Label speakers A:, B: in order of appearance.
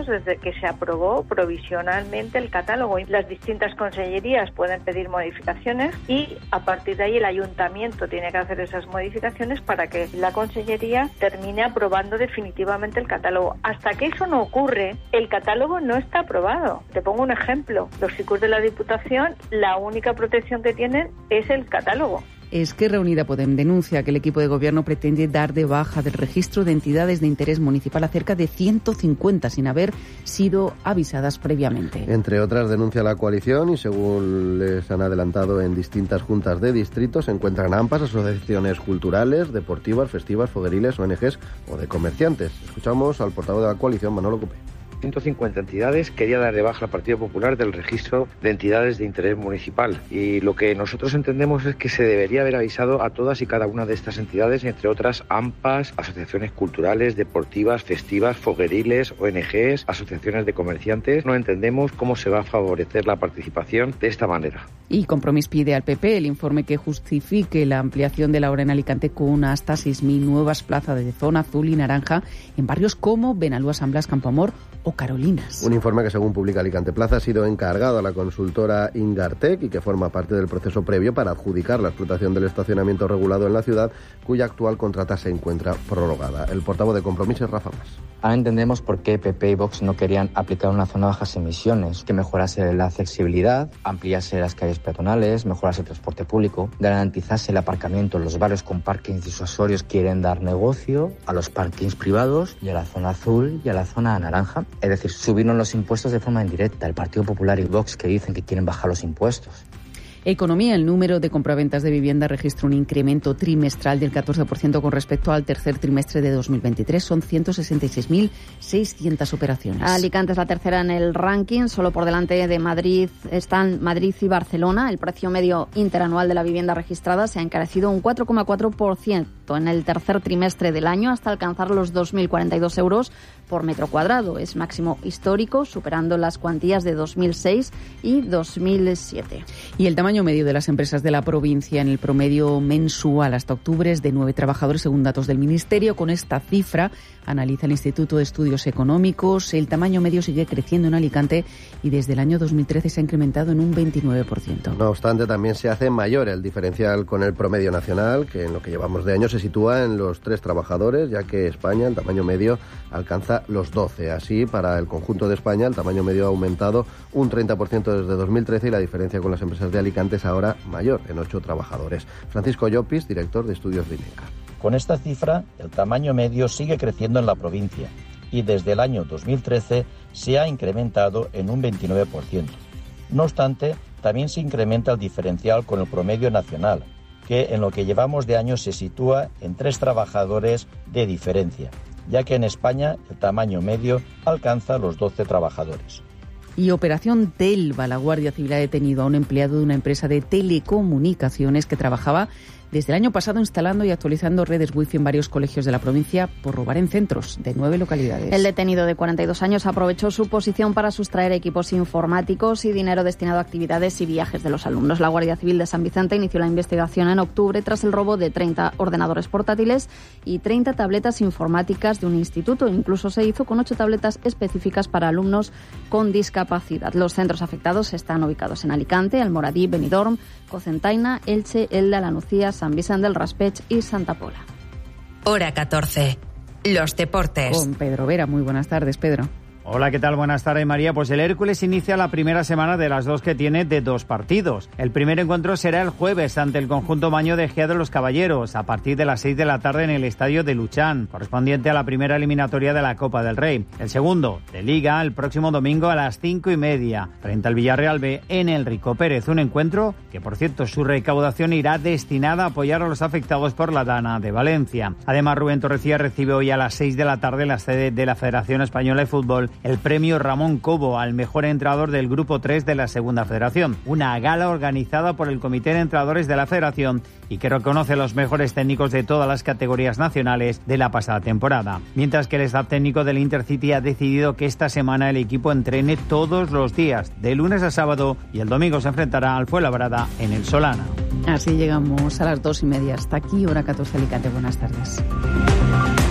A: desde que se aprobó provisionalmente el catálogo. Las distintas consellerías pueden pedir modificaciones y a partir de ahí el ayuntamiento tiene que hacer esas modificaciones para que la consellería termine aprobando definitivamente el catálogo. Hasta que eso no ocurre, el catálogo no está aprobado. Te pongo un ejemplo. Los SICUR de la Diputación, la única protección que tienen es el catálogo.
B: Esquerra Unida Podem denuncia que el equipo de gobierno pretende dar de baja del registro de entidades de interés municipal a cerca de 150 sin haber sido avisadas previamente.
C: Entre otras, denuncia la coalición y según les han adelantado en distintas juntas de distrito, se encuentran AMPAs, asociaciones culturales, deportivas, festivas, fogueriles, ONGs o de comerciantes. Escuchamos al portavoz de la coalición, Manolo Cupé.
D: 150 entidades quería dar de baja al Partido Popular del registro de entidades de interés municipal y lo que nosotros entendemos es que se debería haber avisado a todas y cada una de estas entidades, entre otras AMPAs, asociaciones culturales, deportivas, festivas, fogueriles, ONGs, asociaciones de comerciantes. No entendemos cómo se va a favorecer la participación de esta manera.
B: Y Compromís pide al PP el informe que justifique la ampliación de la hora en Alicante con hasta 6.000 nuevas plazas de zona azul y naranja en barrios como Benalúa, San Blas, Campoamor o Carolinas.
C: Un informe que, según publica Alicante Plaza, ha sido encargado a la consultora Ingartec y que forma parte del proceso previo para adjudicar la explotación del estacionamiento regulado en la ciudad, cuya actual contrata se encuentra prorrogada. El portavoz de Compromís es Rafa Mas.
E: Ahora entendemos por qué PP y Vox no querían aplicar una zona de bajas emisiones, que mejorase la accesibilidad, ampliase las calles peatonales, mejorase el transporte público, garantizase el aparcamiento en los barrios con parkings disuasorios. Quieren dar negocio a los parkings privados y a la zona azul y a la zona naranja. Es decir, subieron los impuestos de forma indirecta. El Partido Popular y Vox que dicen que quieren bajar los impuestos.
B: Economía, el número de compraventas de vivienda registra un incremento trimestral del 14% con respecto al tercer trimestre de 2023. Son 166.600 operaciones.
F: Alicante es la tercera en el ranking, solo por delante de Madrid están Madrid y Barcelona. El precio medio interanual de la vivienda registrada se ha encarecido un 4,4% en el tercer trimestre del año hasta alcanzar los 2.042 euros por metro cuadrado. Es máximo histórico, superando las cuantías de 2006 y 2007.
B: Y el tamaño medio de las empresas de la provincia en el promedio mensual hasta octubre es de 9 trabajadores, según datos del Ministerio. Con esta cifra analiza el Instituto de Estudios Económicos. El tamaño medio sigue creciendo en Alicante y desde el año 2013 se ha incrementado en un 29%.
C: No obstante, también se hace mayor el diferencial con el promedio nacional, que en lo que llevamos de año se sitúa en los 3 trabajadores, ya que España, el tamaño medio, alcanza los 12. Así, para el conjunto de España, el tamaño medio ha aumentado un 30% desde 2013 y la diferencia con las empresas de Alicante es ahora mayor, en 8 trabajadores. Francisco Llopis, director de estudios de INECA.
G: Con esta cifra, el tamaño medio sigue creciendo en la provincia y desde el año 2013 se ha incrementado en un 29%. No obstante, también se incrementa el diferencial con el promedio nacional, que en lo que llevamos de año se sitúa en 3 trabajadores de diferencia, ya que en España el tamaño medio alcanza los 12 trabajadores.
B: Y Operación Telva, la Guardia Civil ha detenido a un empleado de una empresa de telecomunicaciones que trabajaba desde el año pasado instalando y actualizando redes wifi en varios colegios de la provincia por robar en centros de 9 localidades.
F: El detenido de 42 años aprovechó su posición para sustraer equipos informáticos y dinero destinado a actividades y viajes de los alumnos. La Guardia Civil de San Vicente inició la investigación en octubre tras el robo de 30 ordenadores portátiles y 30 tabletas informáticas de un instituto. Incluso se hizo con 8 tabletas específicas para alumnos con discapacidad. Los centros afectados están ubicados en Alicante, Almoradí, Benidorm, Cocentaina, Elche, Elda, La Nucía, San Vicente del Raspeig y Santa Pola.
H: Hora 14. Los deportes.
B: Con Pedro Vera. Muy buenas tardes, Pedro.
I: Hola, ¿qué tal? Buenas tardes, María. Pues el Hércules inicia la primera semana de las 2 que tiene de 2 partidos. El primer encuentro será el jueves ante el conjunto Maño de Ejea de los Caballeros, a partir de las 6 de la tarde en el estadio de Luchán, correspondiente a la primera eliminatoria de la Copa del Rey. El segundo, de Liga, el próximo domingo a las 5:30, frente al Villarreal B en el Rico Pérez. Un encuentro que, por cierto, su recaudación irá destinada a apoyar a los afectados por la Dana de Valencia. Además, Rubén Torrecilla recibe hoy a las 6 de la tarde en la sede de la Federación Española de Fútbol el premio Ramón Cobo al mejor entrenador del Grupo 3 de la Segunda Federación. Una gala organizada por el Comité de Entrenadores de la Federación y que reconoce a los mejores técnicos de todas las categorías nacionales de la pasada temporada. Mientras que el staff técnico del Intercity ha decidido que esta semana el equipo entrene todos los días, de lunes a sábado, y el domingo se enfrentará al Fuenlabrada en el Solana.
B: Así llegamos a las 2:30. Hasta aquí, hora 14 Alicante. Buenas tardes.